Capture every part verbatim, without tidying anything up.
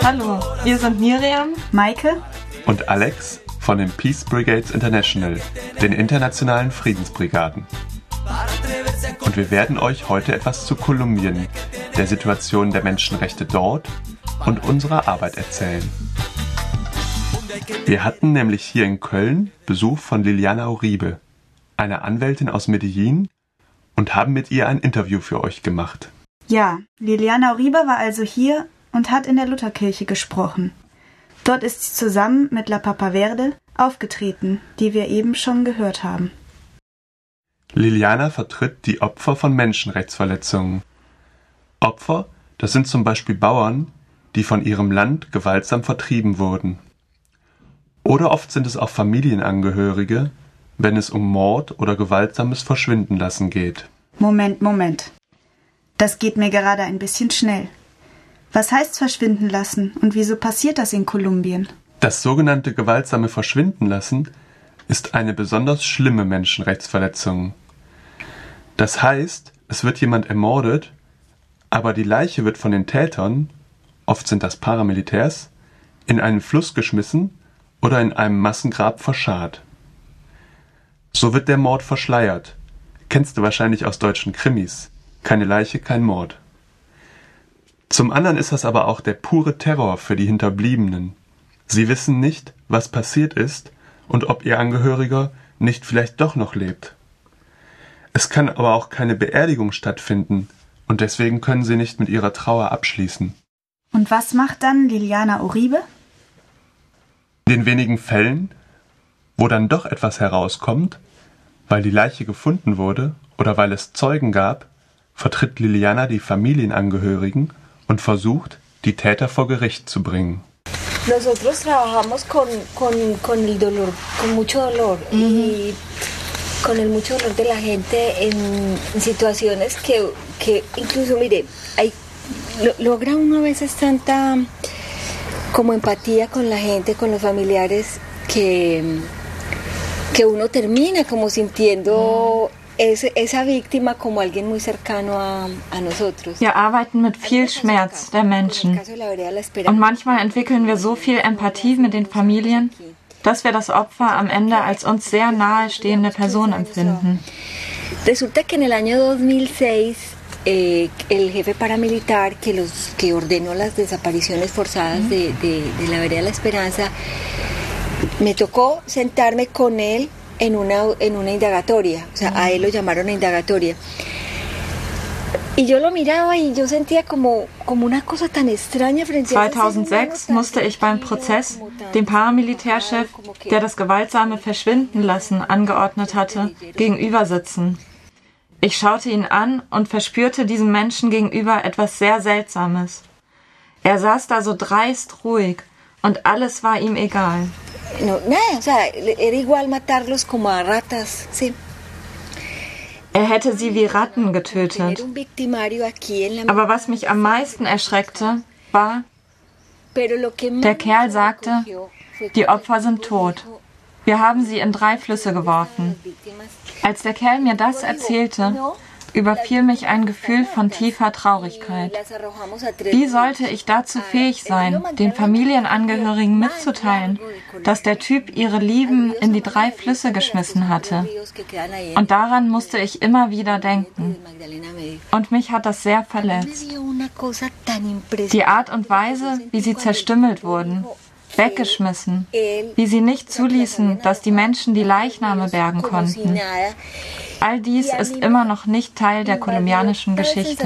Hallo, wir sind Miriam, Maike und Alex von den Peace Brigades International, den internationalen Friedensbrigaden. Und wir werden euch heute etwas zu Kolumbien, der Situation der Menschenrechte dort und unserer Arbeit erzählen. Wir hatten nämlich hier in Köln Besuch von Liliana Uribe, einer Anwältin aus Medellin, und haben mit ihr ein Interview für euch gemacht. Ja, Liliana Uribe war also hier und hat in der Lutherkirche gesprochen. Dort ist sie zusammen mit La Papa Verde aufgetreten, die wir eben schon gehört haben. Liliana vertritt die Opfer von Menschenrechtsverletzungen. Opfer, das sind zum Beispiel Bauern, die von ihrem Land gewaltsam vertrieben wurden. Oder oft sind es auch Familienangehörige, wenn es um Mord oder gewaltsames Verschwindenlassen geht. Moment, Moment. Das geht mir gerade ein bisschen schnell. Was heißt verschwinden lassen und wieso passiert das in Kolumbien? Das sogenannte gewaltsame Verschwindenlassen ist eine besonders schlimme Menschenrechtsverletzung. Das heißt, es wird jemand ermordet, aber die Leiche wird von den Tätern, oft sind das Paramilitärs, in einen Fluss geschmissen oder in einem Massengrab verscharrt. So wird der Mord verschleiert. Kennst du wahrscheinlich aus deutschen Krimis. Keine Leiche, kein Mord. Zum anderen ist das aber auch der pure Terror für die Hinterbliebenen. Sie wissen nicht, was passiert ist und ob ihr Angehöriger nicht vielleicht doch noch lebt. Es kann aber auch keine Beerdigung stattfinden und deswegen können sie nicht mit ihrer Trauer abschließen. Und was macht dann Liliana Uribe? In den wenigen Fällen, wo dann doch etwas herauskommt, weil die Leiche gefunden wurde oder weil es Zeugen gab, vertritt Liliana die Familienangehörigen und versucht, die Täter vor Gericht zu bringen. Nosotros trabajamos con, con, con el dolor, con mucho dolor mhm. y con el mucho dolor de la gente en, en situaciones que, que incluso, mire, hay, lo, logra uno a veces tanta como empatía con la gente, con los familiares, que, que uno termina como sintiendo Es, esa víctima como alguien muy cercano a, a nosotros. Wir arbeiten mit viel Schmerz der Menschen. Und manchmal entwickeln wir so viel Empathie mit den Familien, dass wir das Opfer am Ende als uns sehr nahe stehende Person empfinden. Resulta que en el año dos mil seis eh, el jefe paramilitar que, los, que ordenó las desapariciones forzadas de, de, de la Vereda de la Esperanza, me tocó sentarme con él en una, en una indagatoria, o sea, a él lo llamaron a indagatoria. Y yo lo miraba y yo sentía como, como una cosa tan extraña frente a zweitausendsechs musste ich beim Prozess dem Paramilitärchef, der das gewaltsame Verschwindenlassen angeordnet hatte, gegenüber sitzen. Ich schaute ihn an und verspürte diesem Menschen gegenüber etwas sehr Seltsames. Er saß da so dreist ruhig und alles war ihm egal. No, nada, o sea, era igual matarlos como a ratas, sí. Er hätte sie wie Ratten getötet. Aber was mich am meisten erschreckte, war, der Kerl sagte, die Opfer sind tot. Wir haben sie in drei Flüsse geworfen. Als der Kerl mir das erzählte, überfiel mich ein Gefühl von tiefer Traurigkeit. Wie sollte ich dazu fähig sein, den Familienangehörigen mitzuteilen, dass der Typ ihre Lieben in die drei Flüsse geschmissen hatte? Und daran musste ich immer wieder denken. Und mich hat das sehr verletzt. Die Art und Weise, wie sie zerstümmelt wurden, weggeschmissen, wie sie nicht zuließen, dass die Menschen die Leichname bergen konnten. All dies ist immer noch nicht Teil der kolumbianischen Geschichte.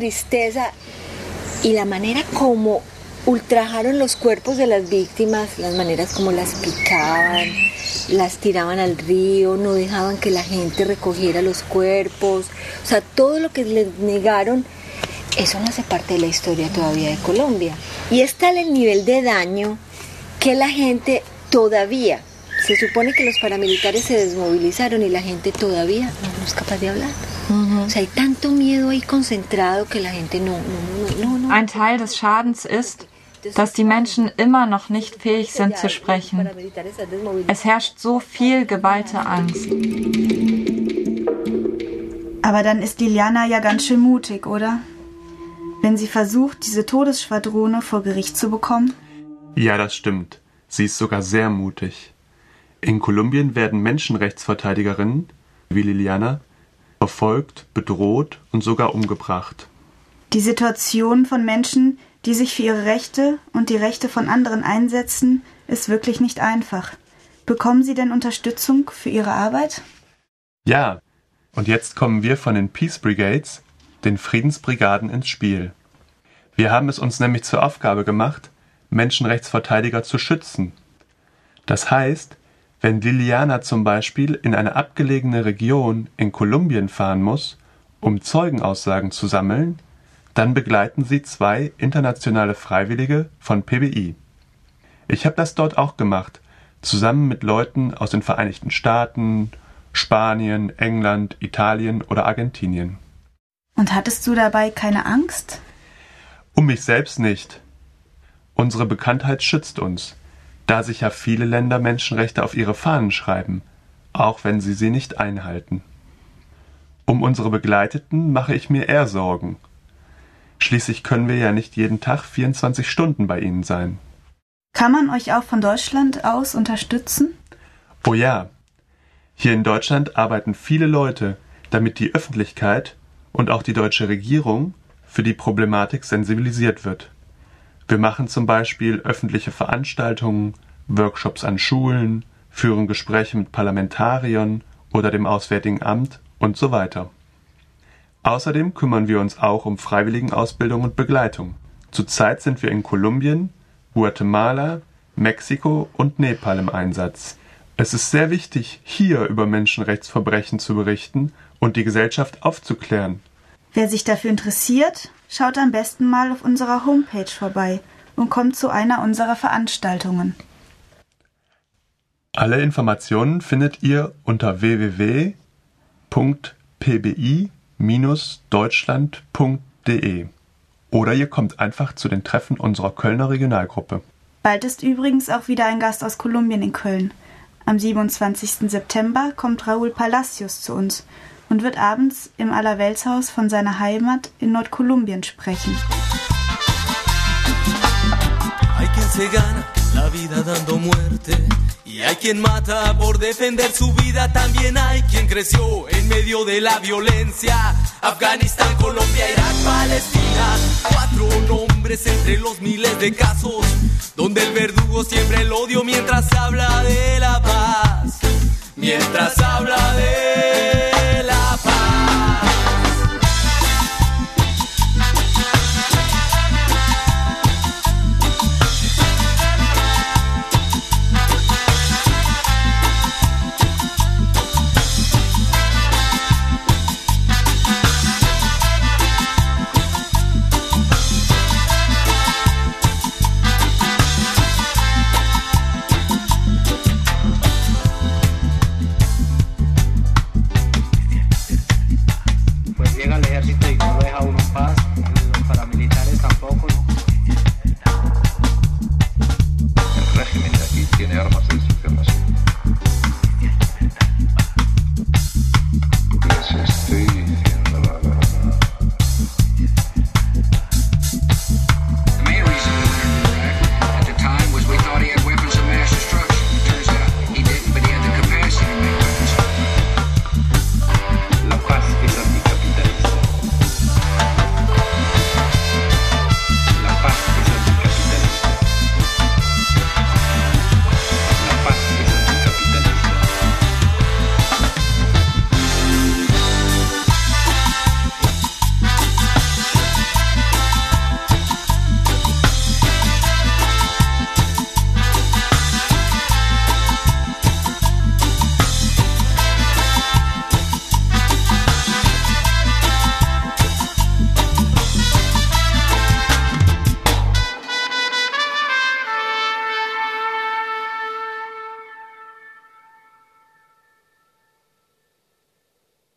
Y la manera como ultrajaron los cuerpos de las víctimas, las maneras como las picaban, las tiraban al río, no dejaban que la gente recogiera los cuerpos, o sea, todo lo que les negaron, eso no hace parte de la historia todavía de Colombia. Y es tal el nivel de daño que la gente todavía, se supone que los paramilitares se desmovilizaron y la gente todavía no es capaz de hablar. Uh-huh. O sea, hay tanto miedo ahí concentrado que la gente no, no, no, no. Ein Teil des Schadens ist, dass die Menschen immer noch nicht fähig sind zu sprechen. Es herrscht so viel geballte Angst. Aber dann ist Liliana ja ganz schön mutig, oder? wenn sie versucht, diese Todesschwadrone vor Gericht zu bekommen? Ja, das stimmt. Sie ist sogar sehr mutig. In Kolumbien werden Menschenrechtsverteidigerinnen, wie Liliana, verfolgt, bedroht und sogar umgebracht. Die Situation von Menschen, die sich für ihre Rechte und die Rechte von anderen einsetzen, ist wirklich nicht einfach. Bekommen Sie denn Unterstützung für Ihre Arbeit? Ja, und jetzt kommen wir von den Peace Brigades, den Friedensbrigaden, ins Spiel. Wir haben es uns nämlich zur Aufgabe gemacht, Menschenrechtsverteidiger zu schützen. Das heißt, wenn Liliana zum Beispiel in eine abgelegene Region in Kolumbien fahren muss, um Zeugenaussagen zu sammeln, dann begleiten sie zwei internationale Freiwillige von P B I. Ich habe das dort auch gemacht, zusammen mit Leuten aus den Vereinigten Staaten, Spanien, England, Italien oder Argentinien. Und hattest du dabei keine Angst? Um mich selbst nicht. Unsere Bekanntheit schützt uns, da sich ja viele Länder Menschenrechte auf ihre Fahnen schreiben, auch wenn sie sie nicht einhalten. Um unsere Begleiteten mache ich mir eher Sorgen. Schließlich können wir ja nicht jeden Tag vierundzwanzig Stunden bei ihnen sein. Kann man euch auch von Deutschland aus unterstützen? Oh ja. Hier in Deutschland arbeiten viele Leute, damit die Öffentlichkeit und auch die deutsche Regierung für die Problematik sensibilisiert wird. Wir machen zum Beispiel öffentliche Veranstaltungen, Workshops an Schulen, führen Gespräche mit Parlamentariern oder dem Auswärtigen Amt und so weiter. Außerdem kümmern wir uns auch um Freiwilligenausbildung und Begleitung. Zurzeit sind wir in Kolumbien, Guatemala, Mexiko und Nepal im Einsatz. Es ist sehr wichtig, hier über Menschenrechtsverbrechen zu berichten und die Gesellschaft aufzuklären. Wer sich dafür interessiert, schaut am besten mal auf unserer Homepage vorbei und kommt zu einer unserer Veranstaltungen. Alle Informationen findet ihr unter w w w punkt p b i Bindestrich deutschland punkt d e oder ihr kommt einfach zu den Treffen unserer Kölner Regionalgruppe. Bald ist übrigens auch wieder ein Gast aus Kolumbien in Köln. Am siebenundzwanzigsten September kommt Raúl Palacios zu uns und wird abends im Allerweltshaus von seiner Heimat in Nordkolumbien sprechen. Hay quien se gana la vida dando muerte y hay quien mata por defender su vida. También hay quien creció en medio de la violencia. Afganistán, Colombia, Irak, Palestina. Cuatro nombres entre los miles de casos donde el verdugo siembra el odio mientras habla de la paz. Mientras habla de